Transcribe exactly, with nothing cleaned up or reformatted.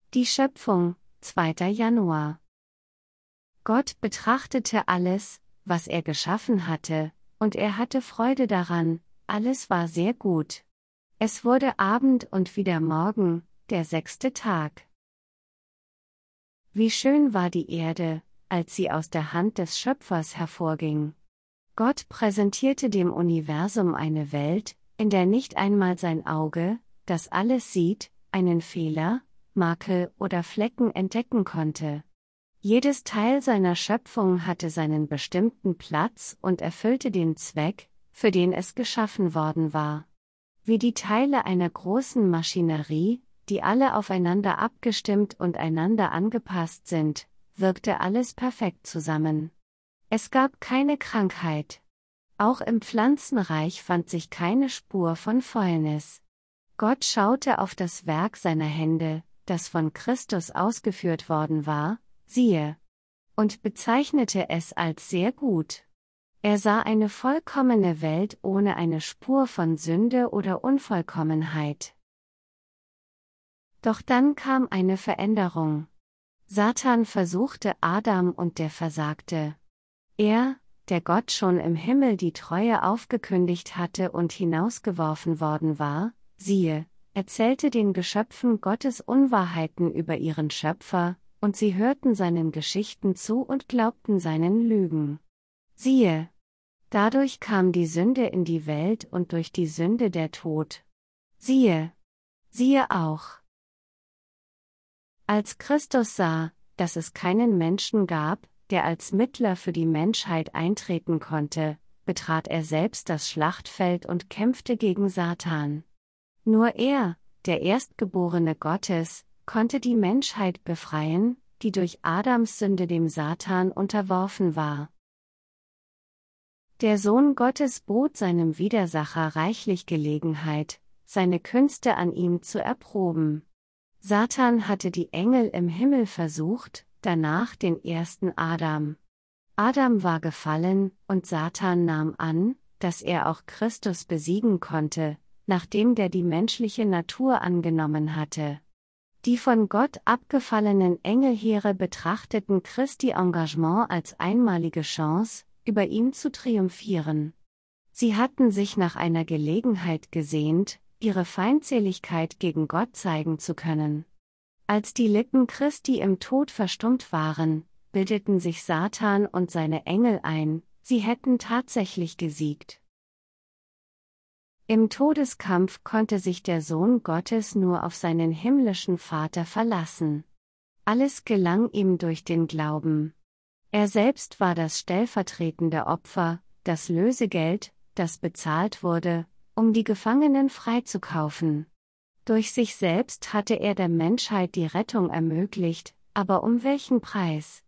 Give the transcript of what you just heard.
Die Schöpfung, zweiter Januar. Gott betrachtete alles, was er geschaffen hatte, und er hatte Freude daran, alles war sehr gut. Es wurde Abend und wieder Morgen, der sechste Tag. Wie schön war die Erde, als sie aus der Hand des Schöpfers hervorging. Gott präsentierte dem Universum eine Welt, in der nicht einmal sein Auge, das alles sieht, einen Fehler, Makel oder Flecken entdecken konnte. Jedes Teil seiner Schöpfung hatte seinen bestimmten Platz und erfüllte den Zweck, für den es geschaffen worden war. Wie die Teile einer großen Maschinerie, die alle aufeinander abgestimmt und einander angepasst sind, wirkte alles perfekt zusammen. Es gab keine Krankheit. Auch im Pflanzenreich fand sich keine Spur von Fäulnis. Gott schaute auf das Werk seiner Hände, das von Christus ausgeführt worden war, siehe, und bezeichnete es als sehr gut. Er sah eine vollkommene Welt ohne eine Spur von Sünde oder Unvollkommenheit. Doch dann kam eine Veränderung. Satan versuchte Adam und der versagte. Er, der Gott schon im Himmel die Treue aufgekündigt hatte und hinausgeworfen worden war, siehe, erzählte den Geschöpfen Gottes Unwahrheiten über ihren Schöpfer, und sie hörten seinen Geschichten zu und glaubten seinen Lügen. Siehe, dadurch kam die Sünde in die Welt und durch die Sünde der Tod. Siehe, siehe auch. Als Christus sah, dass es keinen Menschen gab, der als Mittler für die Menschheit eintreten konnte, betrat er selbst das Schlachtfeld und kämpfte gegen Satan. Nur er, der Erstgeborene Gottes, konnte die Menschheit befreien, die durch Adams Sünde dem Satan unterworfen war. Der Sohn Gottes bot seinem Widersacher reichlich Gelegenheit, seine Künste an ihm zu erproben. Satan hatte die Engel im Himmel versucht, danach den ersten Adam. Adam war gefallen, und Satan nahm an, dass er auch Christus besiegen konnte, nachdem der die menschliche Natur angenommen hatte. Die von Gott abgefallenen Engelheere betrachteten Christi Engagement als einmalige Chance, über ihn zu triumphieren. Sie hatten sich nach einer Gelegenheit gesehnt, ihre Feindseligkeit gegen Gott zeigen zu können. Als die Lippen Christi im Tod verstummt waren, bildeten sich Satan und seine Engel ein, sie hätten tatsächlich gesiegt. Im Todeskampf konnte sich der Sohn Gottes nur auf seinen himmlischen Vater verlassen. Alles gelang ihm durch den Glauben. Er selbst war das stellvertretende Opfer, das Lösegeld, das bezahlt wurde, um die Gefangenen freizukaufen. Durch sich selbst hatte er der Menschheit die Rettung ermöglicht, aber um welchen Preis?